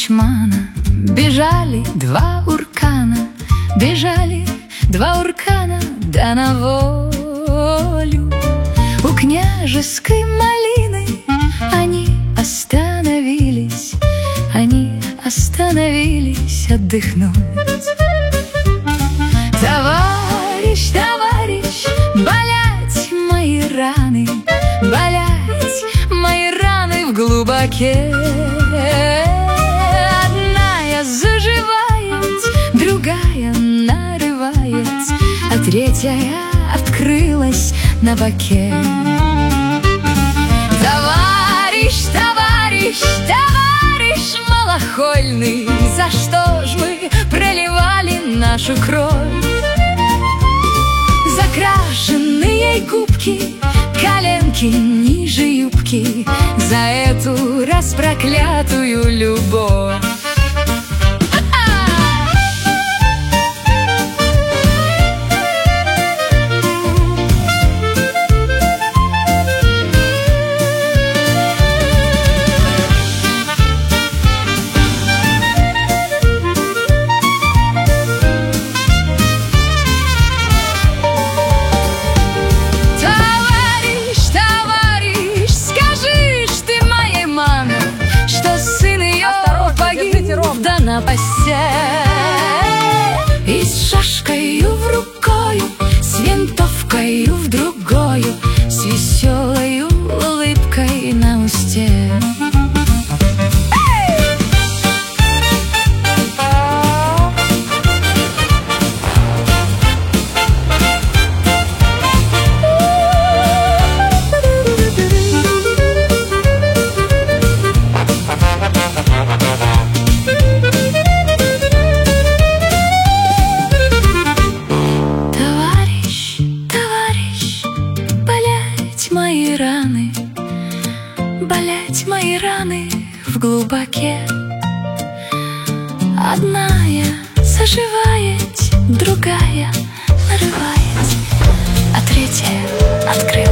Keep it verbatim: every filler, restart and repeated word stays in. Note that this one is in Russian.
ячмана бежали два уркана, бежали два уркана, да на волю. У княжеской малины они остановились, они остановились отдохнуть. Товарищ, товарищ, болять мои раны, болять мои раны в глубоке. Одна заживает, другая нарывает, а третья открылась на боке. Товарищ, товарищ, товарищ малохольный, за что ж вы проливали нашу кровь? Закрашенные губки, коленки ниже юбки, за эту распроклятую любовь. Да на посе, и с шашкою в рукою, с винтовкою в другою, с веселою улыбкой на усте. Мои раны, болять мои раны в глубоке. Одная заживает, другая нарывает, а третья открывает.